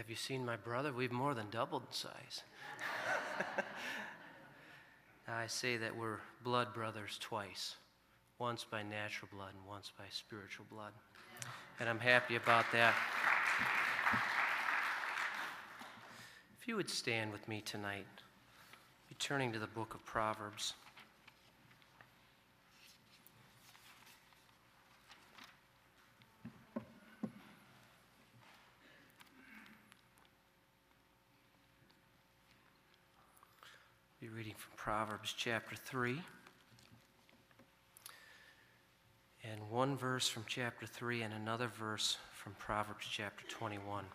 have you seen my brother? We've more than doubled in size. I say that we're blood brothers twice, once by natural blood and once by spiritual blood. And I'm happy about that. If you would stand with me tonight, be turning to the book of Proverbs. Be reading from Proverbs chapter 3. And one verse from chapter 3 and another verse from Proverbs chapter 21.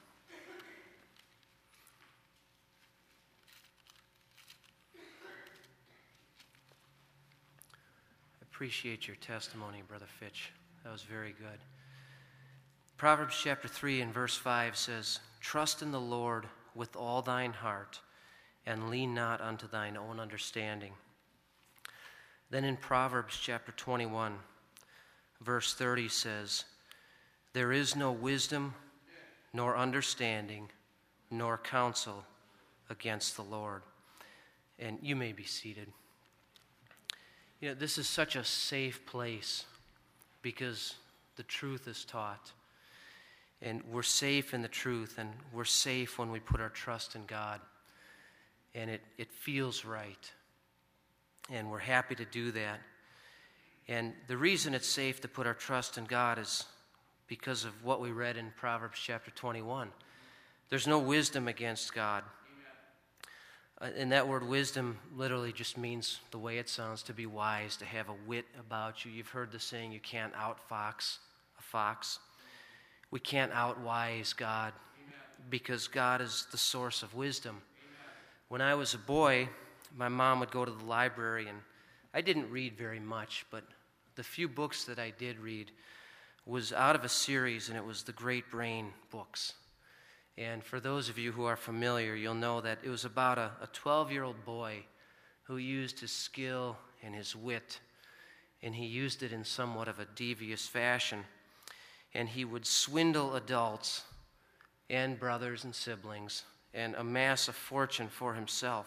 I appreciate your testimony, Brother Fitch. That was very good. Proverbs chapter 3 and verse 5 says, "Trust in the Lord with all thine heart, and lean not unto thine own understanding." Then in Proverbs chapter 21, verse 30 says, "There is no wisdom, nor understanding, nor counsel against the Lord." And you may be seated. You know, this is such a safe place because the truth is taught. And we're safe in the truth, and we're safe when we put our trust in God. And it feels right. And we're happy to do that. And the reason it's safe to put our trust in God is because of what we read in Proverbs chapter 21. There's no wisdom against God. And that word wisdom literally just means the way it sounds, to be wise, to have a wit about you. You've heard the saying, you can't outfox a fox. We can't outwise God because God is the source of wisdom. When I was a boy, my mom would go to the library, and I didn't read very much, but the few books that I did read was out of a series, and it was the Great Brain books. And for those of you who are familiar, you'll know that it was about a 12-year-old boy who used his skill and his wit, and he used it in somewhat of a devious fashion. And he would swindle adults and brothers and siblings and amass a fortune for himself.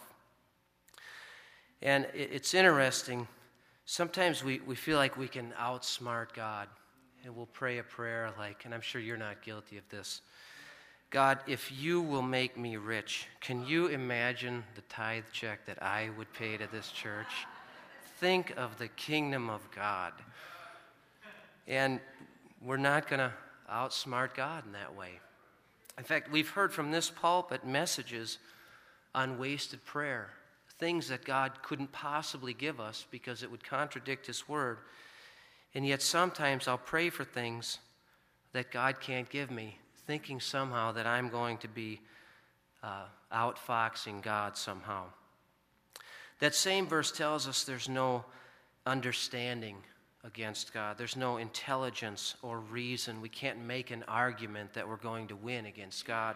And it's interesting. Sometimes we feel like we can outsmart God. And we'll pray a prayer like, and I'm sure you're not guilty of this, God, if you will make me rich, can you imagine the tithe check that I would pay to this church? Think of the kingdom of God. And we're not going to outsmart God in that way. In fact, we've heard from this pulpit messages on wasted prayer, things that God couldn't possibly give us because it would contradict His word. And yet sometimes I'll pray for things that God can't give me, thinking somehow that I'm going to be outfoxing God somehow. That same verse tells us there's no understanding against God. There's no intelligence or reason. We can't make an argument that we're going to win against God.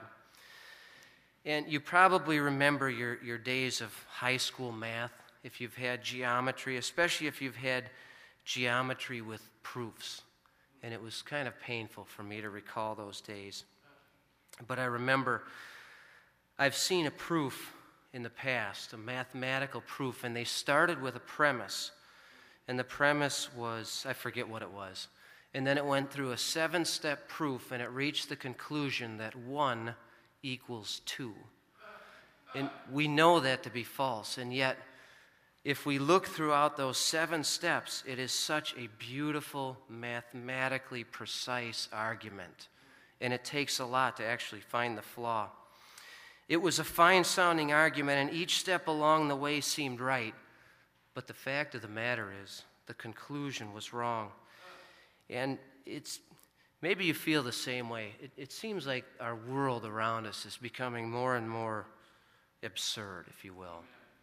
And you probably remember your days of high school math, if you've had geometry, especially if you've had geometry with proofs. And it was kind of painful for me to recall those days. But I remember I've seen a proof in the past, a mathematical proof, and they started with a premise. And the premise was, I forget what it was. And then it went through a 7-step proof, and it reached the conclusion that 1 equals 2. And we know that to be false. And yet, if we look throughout those 7 steps, it is such a beautiful, mathematically precise argument. And it takes a lot to actually find the flaw. It was a fine-sounding argument, and each step along the way seemed right. But the fact of the matter is, the conclusion was wrong. And maybe you feel the same way. It seems like our world around us is becoming more and more absurd, if you will.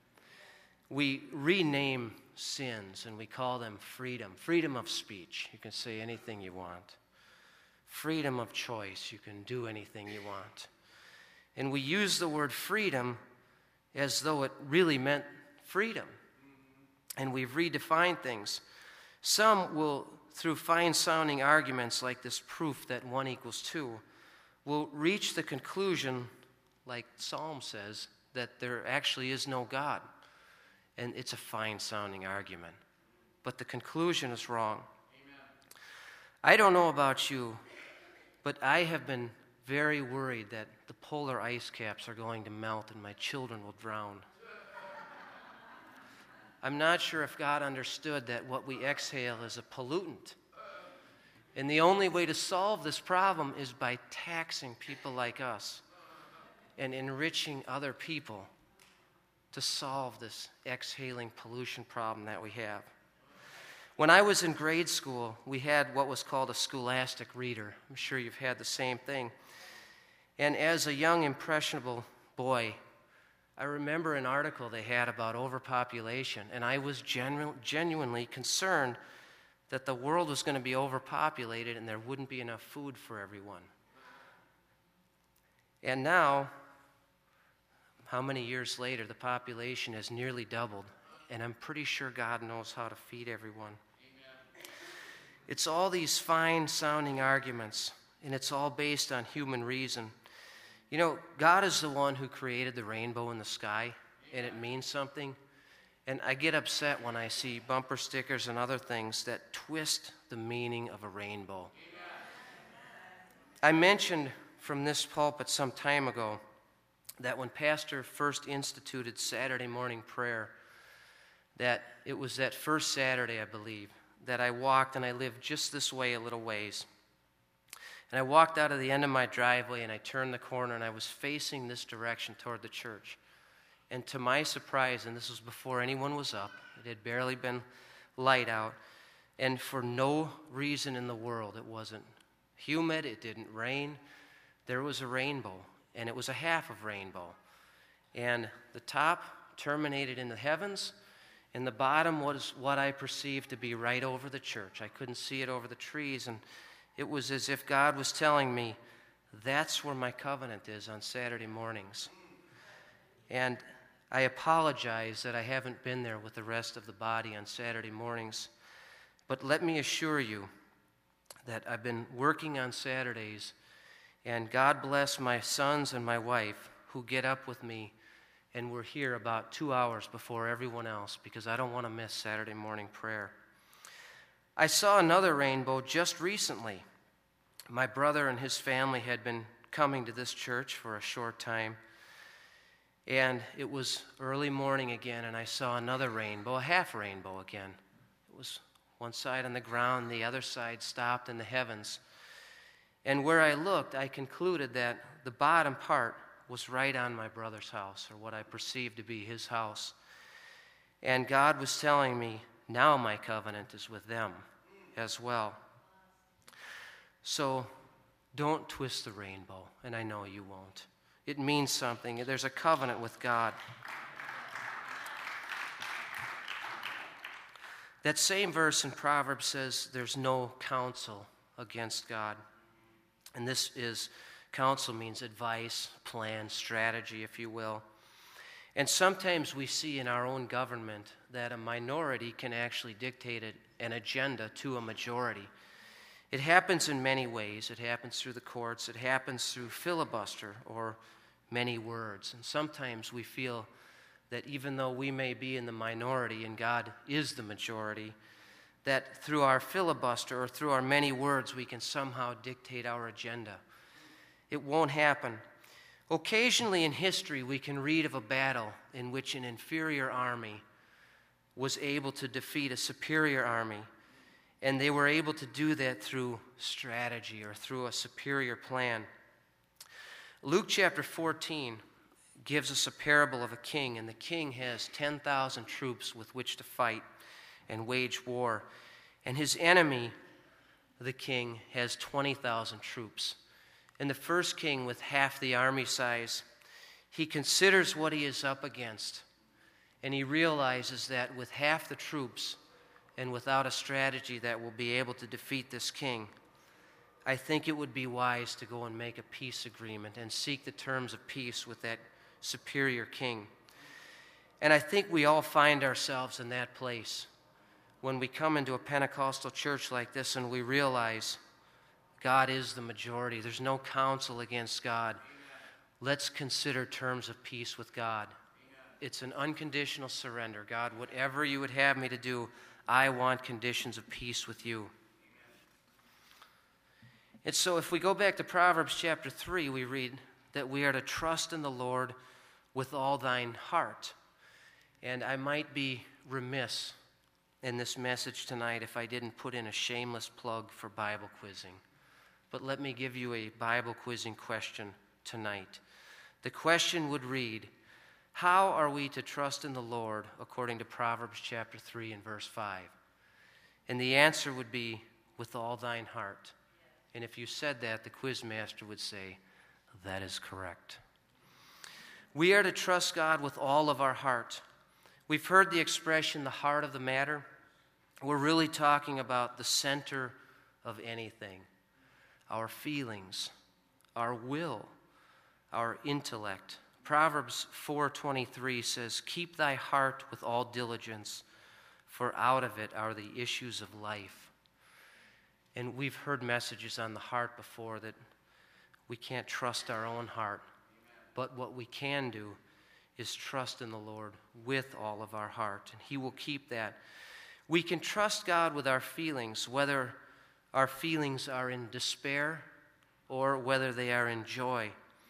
We rename sins and we call them freedom. Freedom of speech. You can say anything you want. Freedom of choice. You can do anything you want. And we use the word freedom as though it really meant freedom. And we've redefined things. Some will, through fine-sounding arguments like this proof that 1 equals 2, will reach the conclusion, like Psalm says, that there actually is no God. And it's a fine-sounding argument. But the conclusion is wrong. Amen. I don't know about you, but I have been very worried that the polar ice caps are going to melt and my children will drown. I'm not sure if God understood that what we exhale is a pollutant. And the only way to solve this problem is by taxing people like us and enriching other people to solve this exhaling pollution problem that we have. When I was in grade school, we had what was called a scholastic reader. I'm sure you've had the same thing. And as a young, impressionable boy, I remember an article they had about overpopulation, and I was genuinely concerned that the world was going to be overpopulated and there wouldn't be enough food for everyone. And now, how many years later, the population has nearly doubled, and I'm pretty sure God knows how to feed everyone. Amen. It's all these fine-sounding arguments, and it's all based on human reason. You know, God is the one who created the rainbow in the sky, and it means something. And I get upset when I see bumper stickers and other things that twist the meaning of a rainbow. I mentioned from this pulpit some time ago that when Pastor first instituted Saturday morning prayer, that it was that first Saturday, I believe, that I walked and I lived just this way a little ways. And I walked out of the end of my driveway and I turned the corner and I was facing this direction toward the church. And to my surprise, and this was before anyone was up, it had barely been light out, and for no reason in the world, it wasn't humid, it didn't rain, there was a rainbow, and it was a half of rainbow. And the top terminated in the heavens, and the bottom was what I perceived to be right over the church. I couldn't see it over the trees, and it was as if God was telling me, that's where my covenant is on Saturday mornings. And I apologize that I haven't been there with the rest of the body on Saturday mornings. But let me assure you that I've been working on Saturdays, and God bless my sons and my wife who get up with me, and we're here about 2 hours before everyone else because I don't want to miss Saturday morning prayer. I saw another rainbow just recently. My brother and his family had been coming to this church for a short time. And it was early morning again, and I saw another rainbow, a half rainbow again. It was one side on the ground, the other side stopped in the heavens. And where I looked, I concluded that the bottom part was right on my brother's house, or what I perceived to be his house. And God was telling me, now my covenant is with them as well. So don't twist the rainbow, and I know you won't. It means something. There's a covenant with God. That same verse in Proverbs says there's no counsel against God. And this is, counsel means advice, plan, strategy, if you will. And sometimes we see in our own government that a minority can actually dictate an agenda to a majority. It happens in many ways. It happens through the courts. It happens through filibuster or many words. And sometimes we feel that even though we may be in the minority and God is the majority, that through our filibuster or through our many words we can somehow dictate our agenda. It won't happen. Occasionally in history we can read of a battle in which an inferior army was able to defeat a superior army. And they were able to do that through strategy or through a superior plan. Luke chapter 14 gives us a parable of a king, and the king has 10,000 troops with which to fight and wage war. And his enemy, the king, has 20,000 troops. And the first king, with half the army size, he considers what he is up against, and he realizes that with half the troops, and without a strategy that will be able to defeat this king, I think it would be wise to go and make a peace agreement and seek the terms of peace with that superior king. And I think we all find ourselves in that place when we come into a Pentecostal church like this and we realize God is the majority. There's no counsel against God. Let's consider terms of peace with God. It's an unconditional surrender. God, whatever you would have me to do, I want conditions of peace with you. And so if we go back to Proverbs chapter 3, we read that we are to trust in the Lord with all thine heart. And I might be remiss in this message tonight if I didn't put in a shameless plug for Bible quizzing. But let me give you a Bible quizzing question tonight. The question would read, how are we to trust in the Lord according to Proverbs chapter 3 and verse 5? And the answer would be, with all thine heart. And if you said that, the quiz master would say, that is correct. We are to trust God with all of our heart. We've heard the expression, the heart of the matter. We're really talking about the center of anything. Our feelings, our will, our intellect. Proverbs 4:23 says, keep thy heart with all diligence, for out of it are the issues of life. And we've heard messages on the heart before that we can't trust our own heart. But what we can do is trust in the Lord with all of our heart, and He will keep that. We can trust God with our feelings, whether our feelings are in despair or whether they are in joy.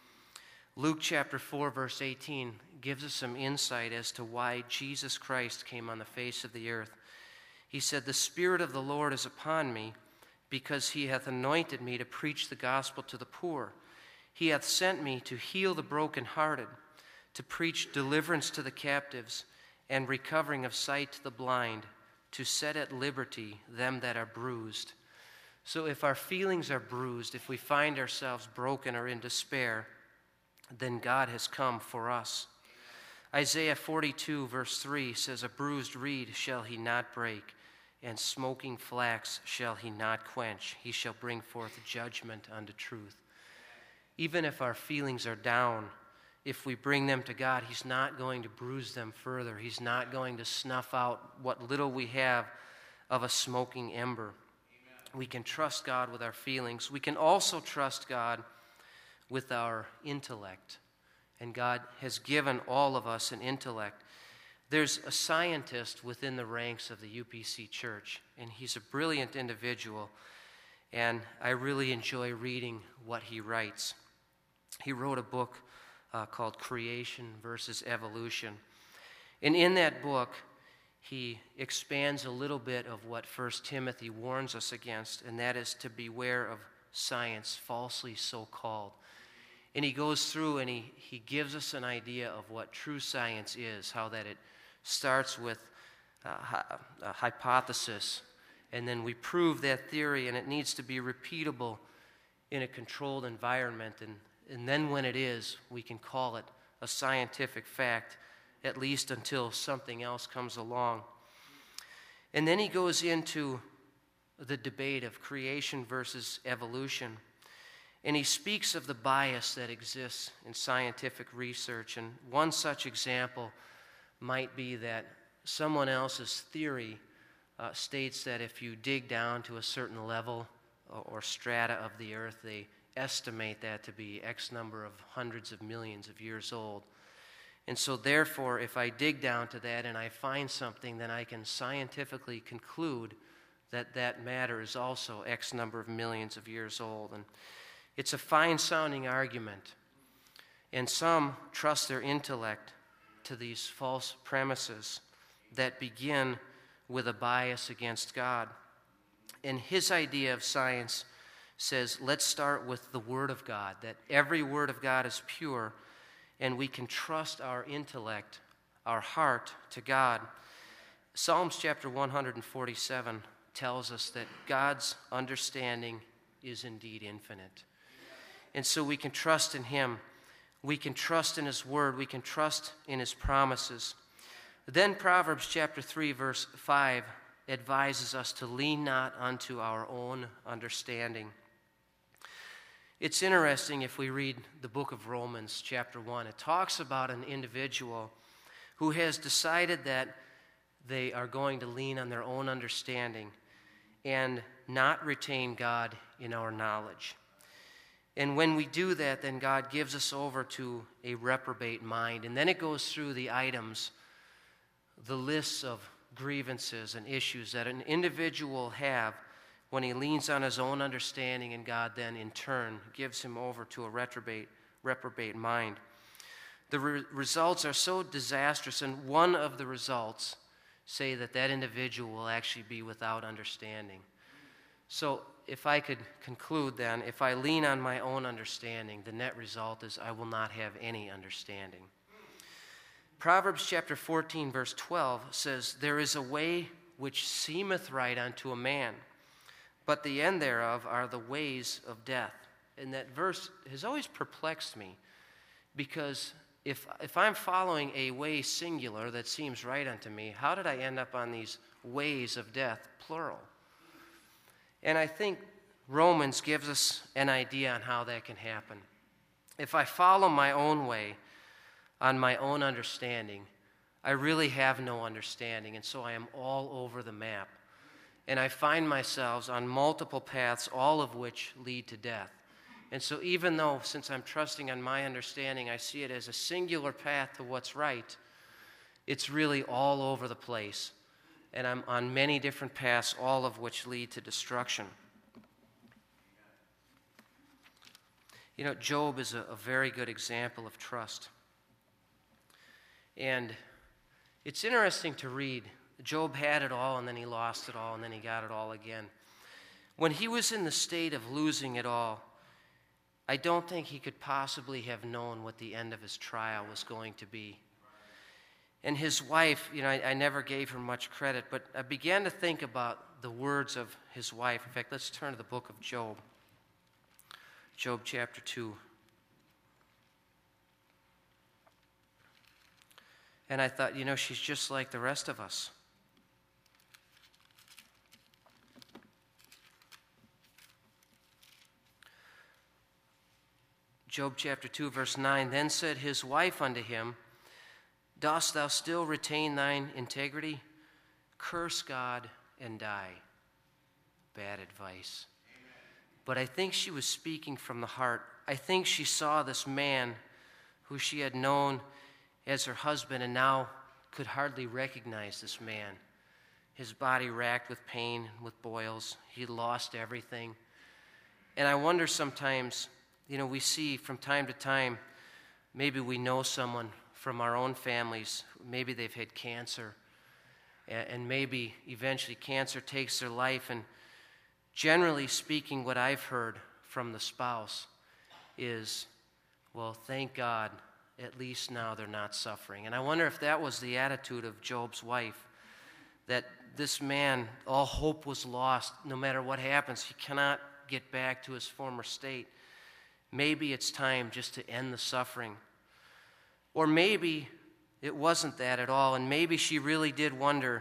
Luke chapter 4, verse 18 gives us some insight as to why Jesus Christ came on the face of the earth. He said, the Spirit of the Lord is upon me, because He hath anointed me to preach the gospel to the poor. He hath sent me to heal the brokenhearted, to preach deliverance to the captives, and recovering of sight to the blind, to set at liberty them that are bruised. So if our feelings are bruised, if we find ourselves broken or in despair, then God has come for us. Isaiah 42, verse 3 says, a bruised reed shall He not break, and smoking flax shall He not quench. He shall bring forth judgment unto truth. Even if our feelings are down, if we bring them to God, He's not going to bruise them further. He's not going to snuff out what little we have of a smoking ember. Amen. We can trust God with our feelings. We can also trust God with our intellect. And God has given all of us an intellect. There's a scientist within the ranks of the UPC Church, and he's a brilliant individual, and I really enjoy reading what he writes. He wrote a book called Creation versus Evolution, and in that book, he expands a little bit of what 1 Timothy warns us against, and that is to beware of science, falsely so called. And he goes through and he gives us an idea of what true science is, how that it starts with a hypothesis, and then we prove that theory, and it needs to be repeatable in a controlled environment, and then when it is, we can call it a scientific fact, at least until something else comes along. And then he goes into the debate of creation versus evolution. And he speaks of the bias that exists in scientific research. And one such example might be that someone else's theory states that if you dig down to a certain level or strata of the earth, they estimate that to be X number of hundreds of millions of years old. And so therefore, if I dig down to that and I find something, then I can scientifically conclude that that matter is also X number of millions of years old. And it's a fine-sounding argument. And some trust their intellect to these false premises that begin with a bias against God. And his idea of science says, let's start with the Word of God, that every Word of God is pure, and we can trust our intellect, our heart, to God. Psalms chapter 147 tells us that God's understanding is indeed infinite. And so we can trust in Him. We can trust in His Word. We can trust in His promises. Then Proverbs chapter 3, verse 5 advises us to lean not unto our own understanding. It's interesting if we read the book of Romans chapter 1. It talks about an individual who has decided that they are going to lean on their own understanding. and not retain God in our knowledge. And when we do that, then God gives us over to a reprobate mind. And then it goes through the items, the lists of grievances and issues that an individual will have when he leans on his own understanding, and God then in turn gives him over to a reprobate mind. The results are so disastrous, and one of the results say that that individual will actually be without understanding. So if I could conclude then, if I lean on my own understanding, the net result is I will not have any understanding. Proverbs chapter 14, verse 12 says, "There is a way which seemeth right unto a man, but the end thereof are the ways of death." And that verse has always perplexed me, because if I'm following a way singular that seems right unto me, how did I end up on these ways of death, plural? And I think Romans gives us an idea on how that can happen. If I follow my own way on my own understanding, I really have no understanding, and so I am all over the map. And I find myself on multiple paths, all of which lead to death. And so even though, since I'm trusting on my understanding, I see it as a singular path to what's right, it's really all over the place. And I'm on many different paths, all of which lead to destruction. You know, Job is a very good example of trust. And it's interesting to read. Job had it all, and then he lost it all, and then he got it all again. When he was in the state of losing it all, I don't think he could possibly have known what the end of his trial was going to be. And his wife, you know, I never gave her much credit, but I began to think about the words of his wife. In fact, let's turn to the book of Job. Job chapter 2. And I thought, you know, she's just like the rest of us. Job chapter 2, verse 9, "Then said his wife unto him, Dost thou still retain thine integrity? Curse God and die." Bad advice. Amen. But I think she was speaking from the heart. I think she saw this man who she had known as her husband and now could hardly recognize this man. His body racked with pain, with boils. He lost everything. And I wonder sometimes, you know, we see from time to time, maybe we know someone from our own families, maybe they've had cancer, and maybe eventually cancer takes their life, and generally speaking, what I've heard from the spouse is, well, thank God, at least now they're not suffering. And I wonder if that was the attitude of Job's wife, that this man, all hope was lost. No matter what happens, he cannot get back to his former state. Maybe it's time just to end the suffering. Or maybe it wasn't that at all, and maybe she really did wonder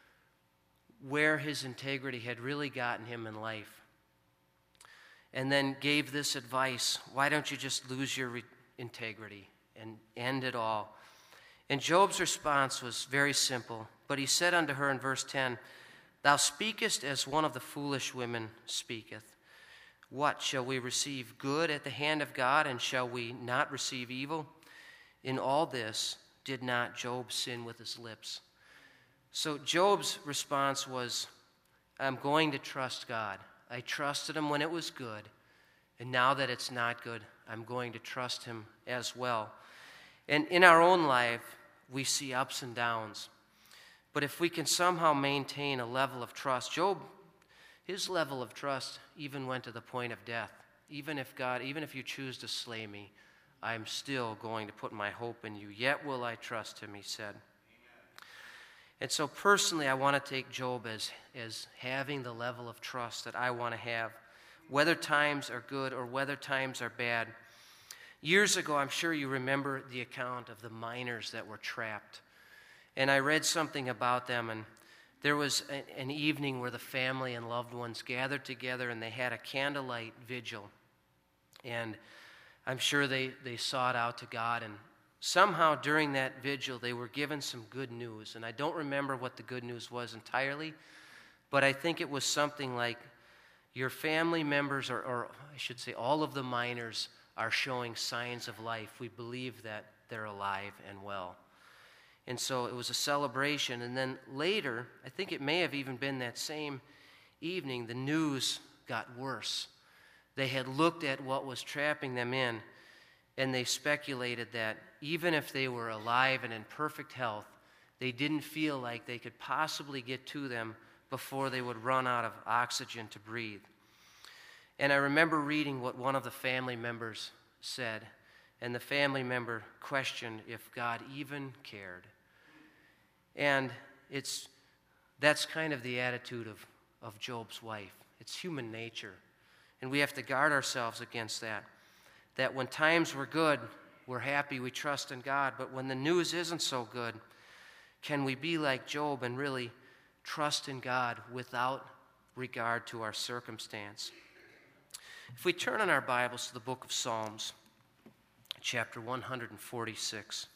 where his integrity had really gotten him in life. And then gave this advice: why don't you just lose your integrity and end it all? And Job's response was very simple, but he said unto her in verse 10, "Thou speakest as one of the foolish women speaketh. What, shall we receive good at the hand of God, and shall we not receive evil? In all this did not Job sin with his lips." So Job's response was, I'm going to trust God. I trusted him when it was good, and now that it's not good, I'm going to trust him as well. And in our own life, we see ups and downs. But if we can somehow maintain a level of trust, Job, his level of trust even went to the point of death. Even if you choose to slay me, I'm still going to put my hope in you. Yet will I trust him, he said. Amen. And so personally, I want to take Job as having the level of trust that I want to have, whether times are good or whether times are bad. Years ago, I'm sure you remember the account of the miners that were trapped. And I read something about them, and there was an evening where the family and loved ones gathered together, and they had a candlelight vigil. And I'm sure they sought out to God, and somehow during that vigil they were given some good news. And I don't remember what the good news was entirely, but I think it was something like your family members, or I should say all of the miners, are showing signs of life. We believe that they're alive and well. And so it was a celebration. And then later, I think it may have even been that same evening, the news got worse. They had looked at what was trapping them in, and they speculated that even if they were alive and in perfect health, they didn't feel like they could possibly get to them before they would run out of oxygen to breathe. And I remember reading what one of the family members said, and the family member questioned if God even cared. And that's kind of the attitude of Job's wife. It's human nature. And we have to guard ourselves against that. That when times were good, we're happy, we trust in God. But when the news isn't so good, can we be like Job and really trust in God without regard to our circumstance? If we turn in our Bibles to the book of Psalms, chapter 146.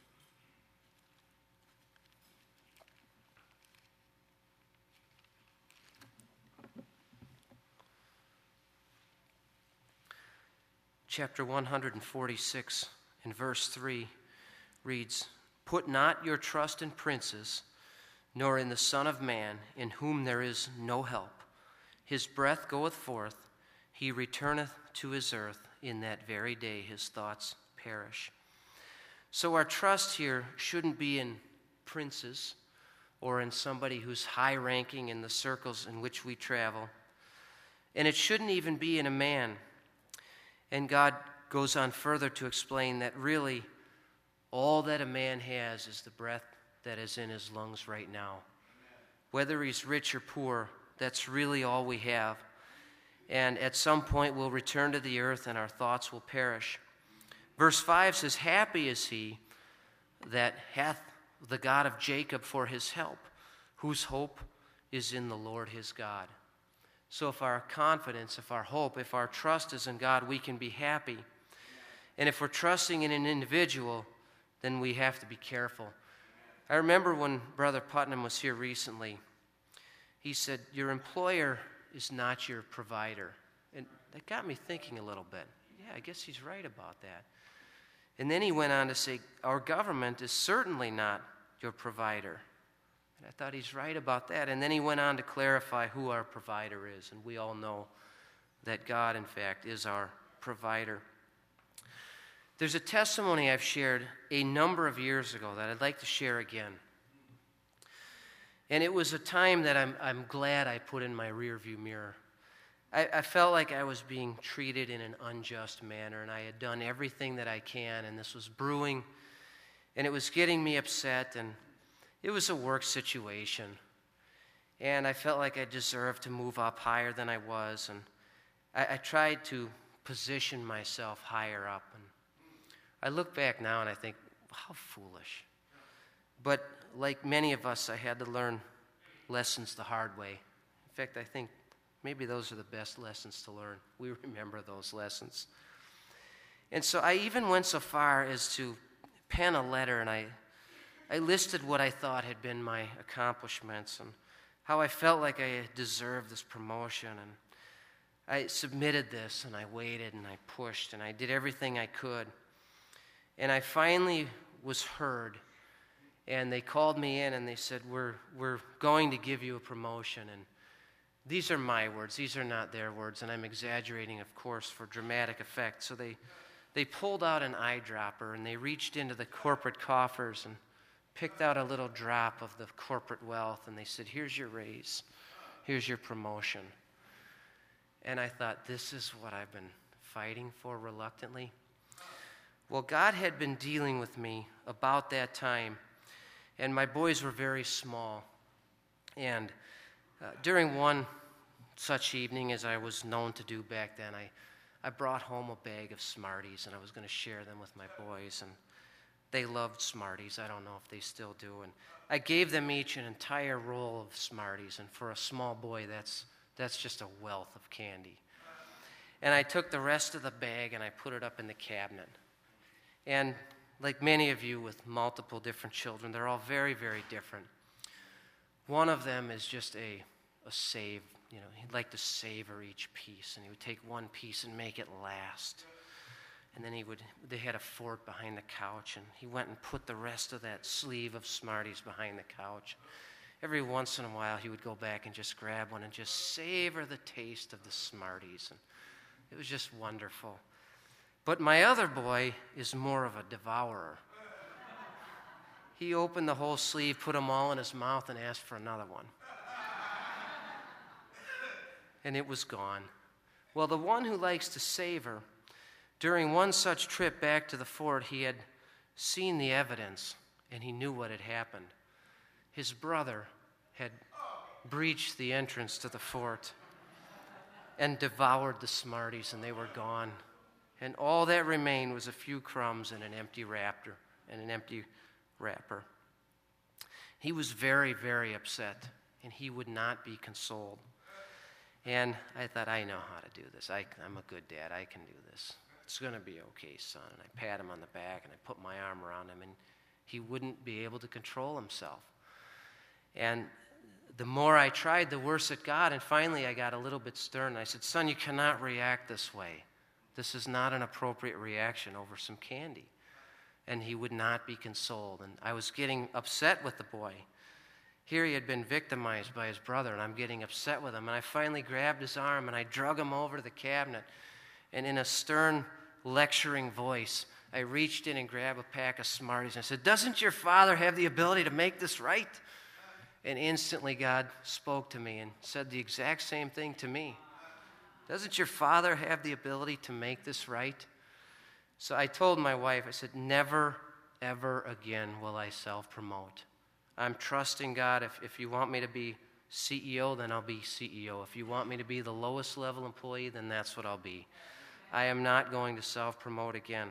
Chapter 146 in verse 3 reads, "Put not your trust in princes, nor in the Son of Man, in whom there is no help. His breath goeth forth, he returneth to his earth. In that very day his thoughts perish." So our trust here shouldn't be in princes or in somebody who's high-ranking in the circles in which we travel. And it shouldn't even be in a man. And God goes on further to explain that really all that a man has is the breath that is in his lungs right now. Whether he's rich or poor, that's really all we have. And at some point we'll return to the earth and our thoughts will perish. Verse 5 says, "Happy is he that hath the God of Jacob for his help, whose hope is in the Lord his God." So if our confidence, if our hope, if our trust is in God, we can be happy. And if we're trusting in an individual, then we have to be careful. I remember when Brother Putnam was here recently, he said, "Your employer is not your provider." And that got me thinking a little bit. Yeah, I guess he's right about that. And then he went on to say, "Our government is certainly not your provider." And I thought he's right about that. And then he went on to clarify who our provider is. And we all know that God, in fact, is our provider. There's a testimony I've shared a number of years ago that I'd like to share again. And it was a time that I'm glad I put in my rearview mirror. I felt like I was being treated in an unjust manner, and I had done everything that I can, and this was brewing, and it was getting me upset, and it was a work situation. And I felt like I deserved to move up higher than I was, and I tried to position myself higher up. And I look back now and I think, how foolish. But like many of us, I had to learn lessons the hard way. In fact, I think maybe those are the best lessons to learn. We remember those lessons. And so I even went so far as to pen a letter, and I listed what I thought had been my accomplishments and how I felt like I deserved this promotion. And I submitted this, and I waited, and I pushed, and I did everything I could. And I finally was heard, and they called me in, and they said, we're going to give you a promotion. And these are my words. These are not their words, and I'm exaggerating, of course, for dramatic effect. So they pulled out an eyedropper, and they reached into the corporate coffers and picked out a little drop of the corporate wealth, and they said, "Here's your raise. Here's your promotion." And I thought, this is what I've been fighting for reluctantly. Well, God had been dealing with me about that time, and my boys were very small. And during one such evening, as I was known to do back then, I brought home a bag of Smarties, and I was going to share them with my boys, and they loved Smarties. I don't know if they still do. And I gave them each an entire roll of Smarties, and for a small boy, that's just a wealth of candy. And I took the rest of the bag and I put it up in the cabinet. And like many of you with multiple different children, they're all very, very different. One of them is just a a save. He'd like to savor each piece, and he would take one piece and make it last. And then they had a fort behind the couch, and he went and put the rest of that sleeve of Smarties behind the couch. Every once in a while, he would go back and just grab one and just savor the taste of the Smarties. And it was just wonderful. But my other boy is more of a devourer. He opened the whole sleeve, put them all in his mouth, and asked for another one. And it was gone. Well, the one who likes to savor, during one such trip back to the fort, he had seen the evidence, and he knew what had happened. His brother had breached the entrance to the fort and devoured the Smarties, and they were gone. And all that remained was a few crumbs and an empty wrapper. He was very, very upset, and he would not be consoled. And I thought, I know how to do this. I'm a good dad. I can do this. It's going to be okay, son. And I pat him on the back, and I put my arm around him, and he wouldn't be able to control himself. And the more I tried, the worse it got. And finally, I got a little bit stern. I said, son, you cannot react this way. This is not an appropriate reaction over some candy. And he would not be consoled. And I was getting upset with the boy. Here he had been victimized by his brother, and I'm getting upset with him. And I finally grabbed his arm, and I drug him over to the cabinet. And in a stern, lecturing voice, I reached in and grabbed a pack of Smarties. And I said, doesn't your father have the ability to make this right? And instantly God spoke to me and said the exact same thing to me. Doesn't your father have the ability to make this right? So I told my wife, I said, never, ever again will I self-promote. I'm trusting God. If you want me to be CEO, then I'll be CEO. If you want me to be the lowest level employee, then that's what I'll be. I am not going to self-promote again.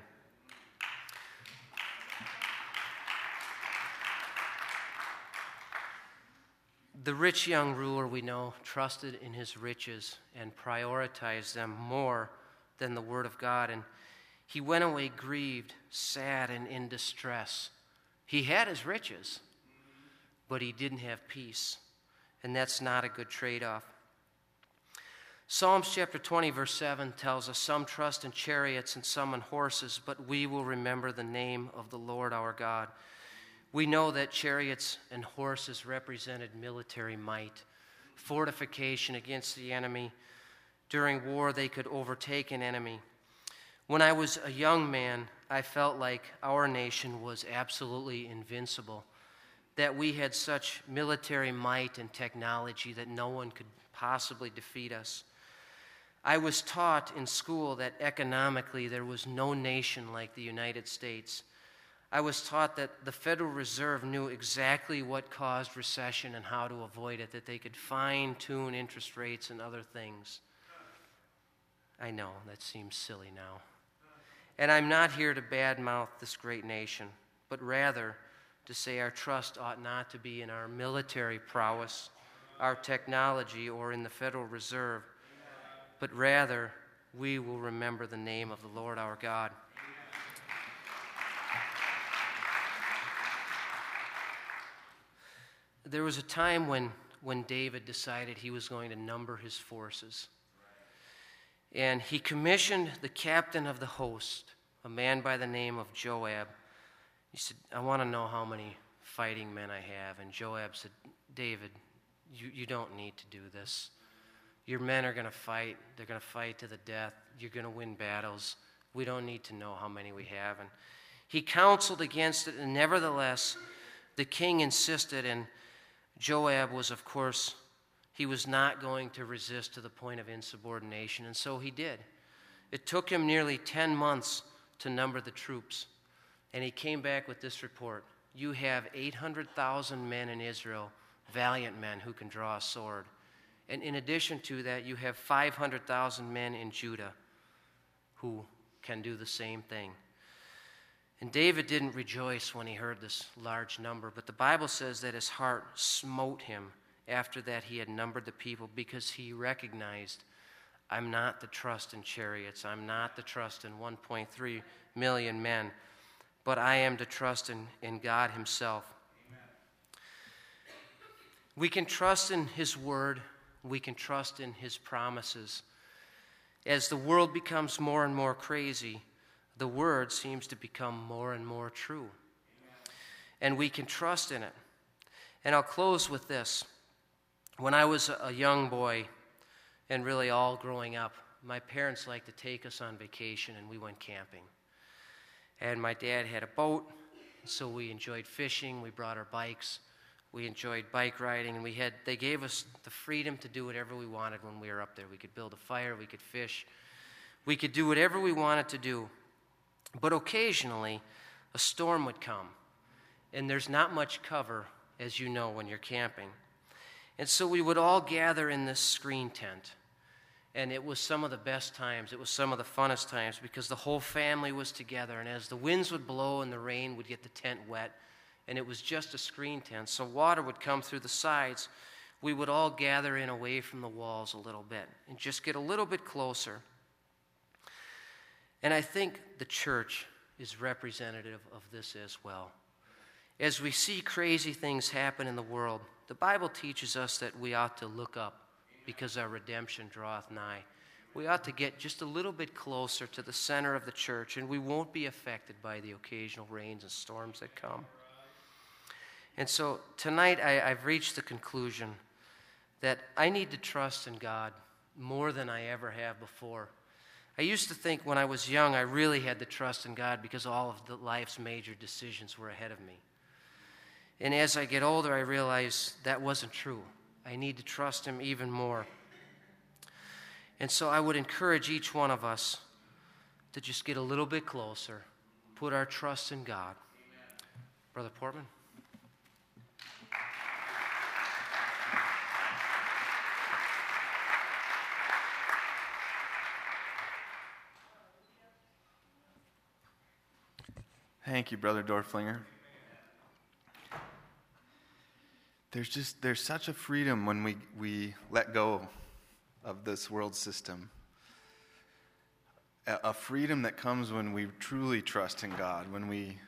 The rich young ruler, we know, trusted in his riches and prioritized them more than the Word of God. And he went away grieved, sad, and in distress. He had his riches, but he didn't have peace. And that's not a good trade-off. Psalms chapter 20, verse 7 tells us, some trust in chariots and some in horses, but we will remember the name of the Lord our God. We know that chariots and horses represented military might, fortification against the enemy. During war, they could overtake an enemy. When I was a young man, I felt like our nation was absolutely invincible, that we had such military might and technology that no one could possibly defeat us. I was taught in school that economically there was no nation like the United States. I was taught that the Federal Reserve knew exactly what caused recession and how to avoid it, that they could fine-tune interest rates and other things. I know, that seems silly now. And I'm not here to badmouth this great nation, but rather to say our trust ought not to be in our military prowess, our technology, or in the Federal Reserve, but rather we will remember the name of the Lord our God. There was a time when David decided he was going to number his forces. And he commissioned the captain of the host, a man by the name of Joab. He said, I want to know how many fighting men I have. And Joab said, David, you don't need to do this. Your men are going to fight. They're going to fight to the death. You're going to win battles. We don't need to know how many we have. And he counseled against it, and nevertheless, the king insisted, and Joab was, of course, he was not going to resist to the point of insubordination, and so he did. It took him nearly 10 months to number the troops, and he came back with this report. You have 800,000 men in Israel, valiant men who can draw a sword. And in addition to that, you have 500,000 men in Judah who can do the same thing. And David didn't rejoice when he heard this large number, but the Bible says that his heart smote him after that he had numbered the people, because he recognized, I'm not to trust in chariots, I'm not to trust in 1.3 million men, but I am to trust in God himself. Amen. We can trust in his word We can trust in his promises. As the world becomes more and more crazy, the word seems to become more and more true. And we can trust in it. And I'll close with this. When I was a young boy, and really all growing up, my parents liked to take us on vacation, and we went camping. And my dad had a boat, so we enjoyed fishing. We brought our bikes. We enjoyed bike riding, and they gave us the freedom to do whatever we wanted when we were up there. We could build a fire, we could fish, we could do whatever we wanted to do. But occasionally, a storm would come, and there's not much cover, as you know, when you're camping. And so we would all gather in this screen tent, and it was some of the best times. It was some of the funnest times because the whole family was together, and as the winds would blow and the rain would get the tent wet, and it was just a screen tent, so water would come through the sides, we would all gather in away from the walls a little bit and just get a little bit closer. And I think the church is representative of this as well. As we see crazy things happen in the world, the Bible teaches us that we ought to look up because our redemption draweth nigh. We ought to get just a little bit closer to the center of the church, and we won't be affected by the occasional rains and storms that come. And so tonight I've reached the conclusion that I need to trust in God more than I ever have before. I used to think when I was young I really had to trust in God because all of life's major decisions were ahead of me. And as I get older, I realize that wasn't true. I need to trust him even more. And so I would encourage each one of us to just get a little bit closer, put our trust in God. Amen. Brother Portman? Thank you, Brother Dorflinger. There's such a freedom when we let go of this world system. A freedom that comes when we truly trust in God, when we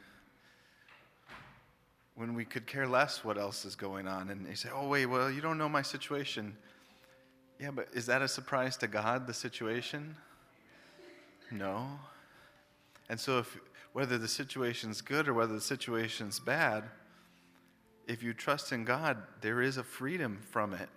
could care less what else is going on. And they say, oh, wait, well, you don't know my situation. Yeah, but is that a surprise to God, the situation? No. And so whether the situation's good or whether the situation's bad, if you trust in God, there is a freedom from it.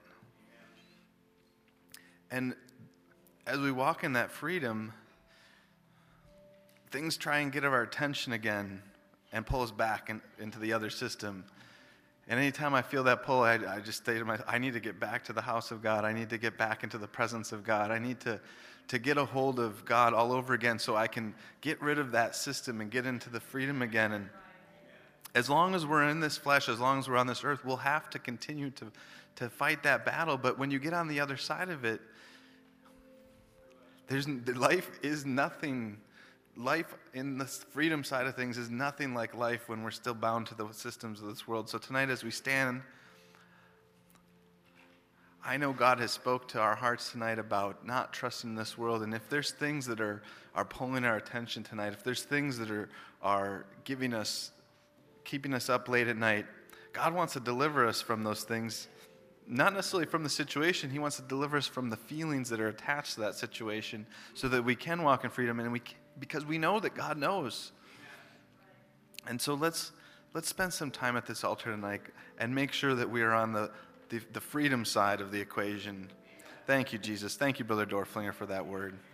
And as we walk in that freedom, things try and get our attention again and pull us back into the other system. And anytime I feel that pull, I just say to myself, I need to get back to the house of God. I need to get back into the presence of God. I need to get a hold of God all over again so I can get rid of that system and get into the freedom again. And as long as we're in this flesh, as long as we're on this earth, we'll have to continue to fight that battle. But when you get on the other side of it, life is nothing. Life in the freedom side of things is nothing like life when we're still bound to the systems of this world. So tonight as we stand, I know God has spoke to our hearts tonight about not trusting this world. And if there's things that are pulling our attention tonight, if there's things that are keeping us up late at night, God wants to deliver us from those things. Not necessarily from the situation. He wants to deliver us from the feelings that are attached to that situation so that we can walk in freedom because we know that God knows. And so let's spend some time at this altar tonight and make sure that we are on the freedom side of the equation. Thank you, Jesus. Thank you, Brother Dorflinger, for that word.